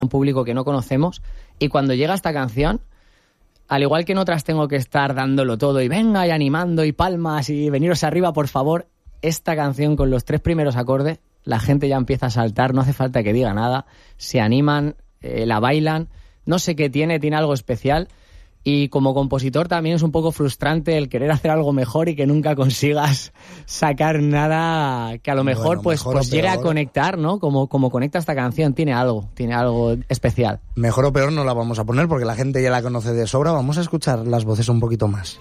un público que no conocemos, y cuando llega esta canción, al igual que en otras tengo que estar dándolo todo y venga y animando y palmas y veniros arriba por favor, esta canción con los 3 primeros acordes la gente ya empieza a saltar, no hace falta que diga nada, se animan, la bailan, no sé qué tiene algo especial. Y como compositor también es un poco frustrante el querer hacer algo mejor y que nunca consigas sacar nada que a lo mejor pues llegue a conectar, ¿no? Como conecta esta canción, tiene algo especial. Mejor o peor no la vamos a poner porque la gente ya la conoce de sobra. Vamos a escuchar las voces un poquito más.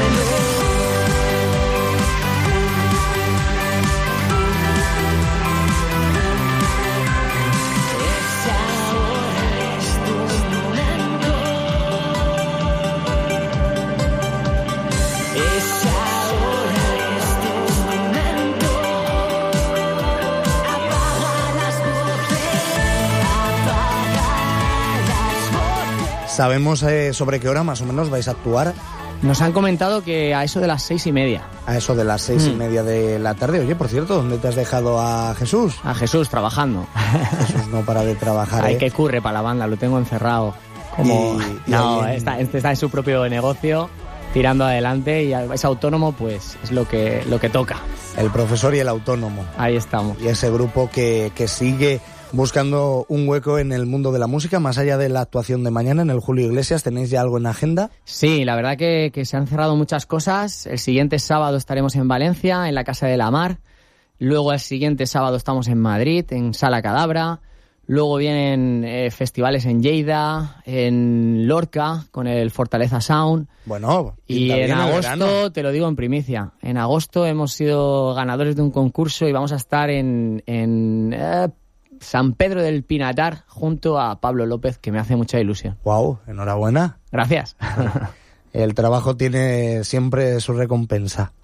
¿Sabemos sobre qué hora más o menos vais a actuar? Nos han comentado que a eso de las 6:30. A eso de las 6:30 de la tarde. Oye, por cierto, ¿dónde te has dejado a Jesús? A Jesús, trabajando. Jesús no para de trabajar. Hay que curre para la banda, lo tengo encerrado. Está en su propio negocio, tirando adelante, y es autónomo, pues es lo que toca. El profesor y el autónomo. Ahí estamos. Y ese grupo que sigue buscando un hueco en el mundo de la música, más allá de la actuación de mañana en el Julio Iglesias. ¿Tenéis ya algo en agenda? Sí, la verdad que se han cerrado muchas cosas. El siguiente sábado estaremos en Valencia, en la Casa de la Mar. Luego el siguiente sábado estamos en Madrid, en Sala Cadabra. Luego vienen festivales en Lleida, en Lorca, con el Fortaleza Sound. Bueno, y en agosto, te lo digo en primicia, en agosto hemos sido ganadores de un concurso y vamos a estar en San Pedro del Pinatar junto a Pablo López, que me hace mucha ilusión. Wow, enhorabuena. Gracias. El trabajo tiene siempre su recompensa.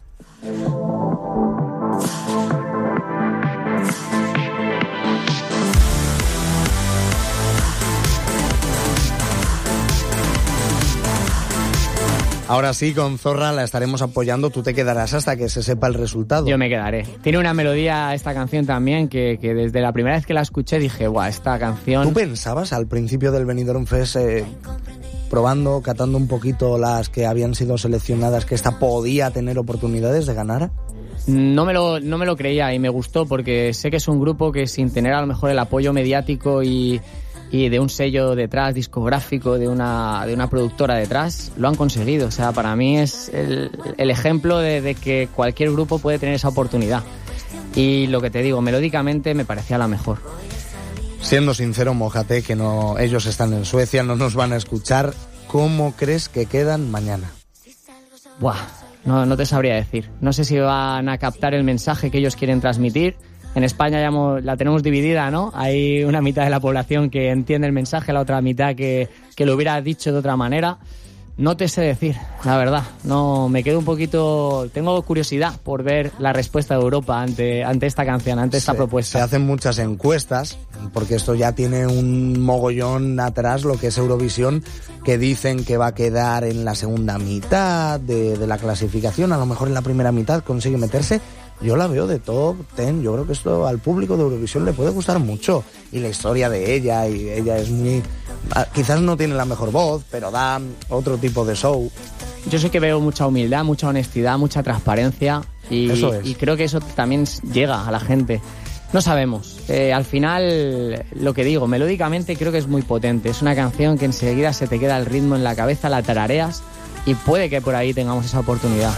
Ahora sí, con Zorra la estaremos apoyando. Tú te quedarás hasta que se sepa el resultado. Yo me quedaré. Tiene una melodía esta canción también que desde la primera vez que la escuché dije, guau, esta canción... ¿Tú pensabas al principio del Benidorm Fest, probando, catando un poquito las que habían sido seleccionadas, que esta podía tener oportunidades de ganar? No me lo creía y me gustó porque sé que es un grupo que sin tener a lo mejor el apoyo mediático y de un sello detrás, discográfico, de una productora detrás, lo han conseguido. O sea, para mí es el ejemplo de que cualquier grupo puede tener esa oportunidad. Y lo que te digo, melódicamente me parecía la mejor. Siendo sincero, mójate, que no, ellos están en Suecia, no nos van a escuchar. ¿Cómo crees que quedan mañana? Buah, no te sabría decir. No sé si van a captar el mensaje que ellos quieren transmitir. En España ya la tenemos dividida, ¿no? Hay una mitad de la población que entiende el mensaje, la otra mitad que lo hubiera dicho de otra manera. No te sé decir, la verdad. No, me quedo un poquito... Tengo curiosidad por ver la respuesta de Europa ante esta canción, ante esta propuesta. Se hacen muchas encuestas, porque esto ya tiene un mogollón atrás, lo que es Eurovisión, que dicen que va a quedar en la segunda mitad de la clasificación. A lo mejor en la primera mitad consigue meterse. Yo la veo de top 10, yo creo que esto al público de Eurovisión le puede gustar mucho. Y la historia de ella, y ella es muy... Quizás no tiene la mejor voz, pero da otro tipo de show. Yo sí que veo mucha humildad, mucha honestidad, mucha transparencia y creo que eso también llega a la gente. No sabemos. Al final, lo que digo, melódicamente creo que es muy potente. Es una canción que enseguida se te queda el ritmo en la cabeza, la tarareas y puede que por ahí tengamos esa oportunidad.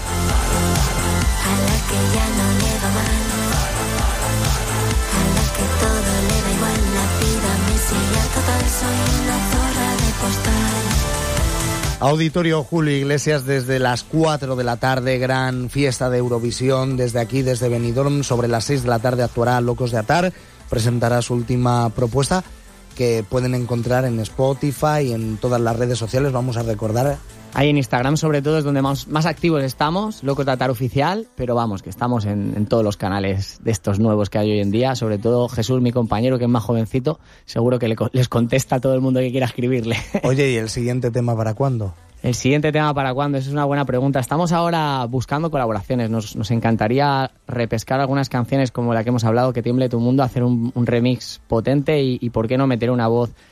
A la que ya no le va mal, a la que todo le da igual, la vida me sigue total, soy una zorra de postal. Auditorio Julio Iglesias desde las 4 de la tarde, gran fiesta de Eurovisión desde aquí, desde Benidorm. Sobre las 6 de la tarde actuará Locos de Atar, presentará su última propuesta que pueden encontrar en Spotify y en todas las redes sociales. Vamos a recordar... Ahí en Instagram sobre todo es donde más activos estamos, Locos de Atar Oficial, pero vamos, que estamos en todos los canales de estos nuevos que hay hoy en día, sobre todo Jesús, mi compañero, que es más jovencito, seguro que les contesta a todo el mundo que quiera escribirle. Oye, ¿y el siguiente tema para cuándo? ¿El siguiente tema para cuándo? Esa es una buena pregunta. Estamos ahora buscando colaboraciones, nos encantaría repescar algunas canciones como la que hemos hablado, Que tiemble tu mundo, hacer un remix potente y por qué no meter una voz